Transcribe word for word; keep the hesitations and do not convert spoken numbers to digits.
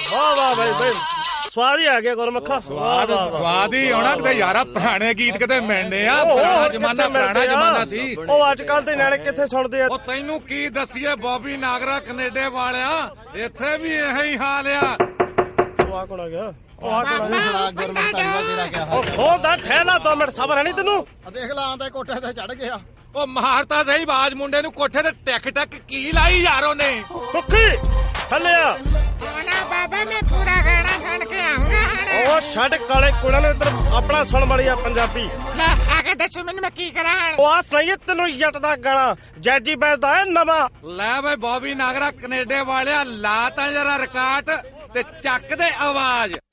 ਵਾਹ ਵਾਹ ਬਾਈ ਬਾਈ ਸਵਾਦ ਹੀ ਆ ਗਿਆ ਗੁਰਮੁਖਾ। ਸਵਾਦ ਸਵਾਦ ਹੀ ਆਉਣਾ ਕਿਤੇ ਯਾਰਾ ਪੁਰਾਣੇ ਗੀਤ ਕਿਤੇ ਮਿਲਣੇ ਆ। ਪੁਰਾਣਾ ਜ਼ਮਾਨਾ ਪੁਰਾਣਾ ਜ਼ਮਾਨਾ ਸੀ। ਉਹ ਅੱਜ ਕੱਲ ਦੇ ਨਿਆਣੇ ਕਿੱਥੇ ਸੁਣਦੇ ਆ। ਉਹ ਤੈਨੂੰ ਕੀ ਦੱਸੀਏ ਬੌਬੀ ਨਾਗਰਾ ਕੈਨੇਡਾ ਵਾਲਿਆ, ਇੱਥੇ ਵੀ ਇਹੋ ਹੀ ਹਾਲ ਆ। ਉਹ ਆ ਕੋਲ ਆ ਗਿਆ। ਉਹ ਆ ਕੋਲ ਆ ਗਿਆ। ਗੁਰਮੁਖ ਤਾਈਵਾ ਤੇਰਾ ਕਿਆ ਹਾਲ? ਉਹ ਖੋਦਾ ਠਹਿਲਾ ਦੋ ਮਿੰਟ ਸਬਰ ਹੈ ਨਹੀਂ ਤੈਨੂੰ। ਦੇਖ ਲਾਂ ਤੇ ਕੋਠੇ ਤੇ ਚੜ ਗਿਆ। ਉਹ ਮਾਰਤਾ ਸਹੀ ਬਾਜ ਮੁੰਡੇ ਨੂੰ ਕੋਠੇ ਤੇ ਟਿਕ ਟਕ ਕੀ ਲਾਈ ਯਾਰ ਉਹਨੇ। ਸੁੱਖੀ ਥੱਲੇ ਆ। ਨਾ ਬਾਬਾ ਮੈਂ ਪੂਰਾ ਗਾਣਾ ਸੁਣ ਕੇ ਆਉਂਗਾ ਹੁਣ। ਉਹ ਛੱਡ ਕਾਲੇ ਕੁੜਾਂ ਨੂੰ ਇੱਧਰ ਆਪਣਾ ਸੁਣ ਬੜੀ ਆ ਪੰਜਾਬੀ। ਲੈ ਆ ਕੇ ਦੱਸੋ ਮੈਨੂੰ ਮੈਂ ਕੀ ਕਰਾਂ ਹੁਣ। ਉਹ ਆ ਸੁਣਾਈਏ ਤੈਨੂੰ ਜੱਟ ਦਾ ਗਾਣਾ ਜੈਜੀ ਬੈਸਦਾ ਹੈ ਨਵਾਂ। ਲੈ ਬਈ ਬੌਬੀ ਨਾਗਰਾ ਕੈਨੇਡਾ ਵਾਲਿਆ ਲਾ ਤਾਂ ਜਰਾ ਰਿਕਾਰਡ ਤੇ ਚੱਕ ਦੇ ਆਵਾਜ਼।